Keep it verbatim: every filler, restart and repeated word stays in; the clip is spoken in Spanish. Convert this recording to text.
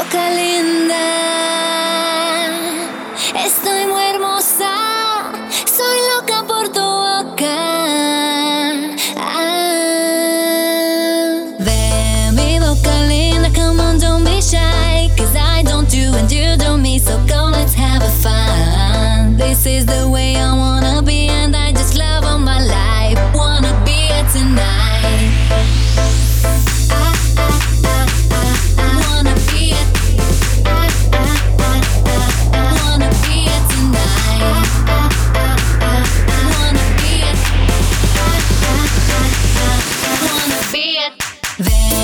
boca linda, estoy muy hermosa, soy loca por tu boca. Ah, ve mi boca linda, come on, don't be shy, 'cause I don't do and you don't me, so go, let's have a fun. This is the way I wanna be, and I just love all my life. Wanna be it tonight. Then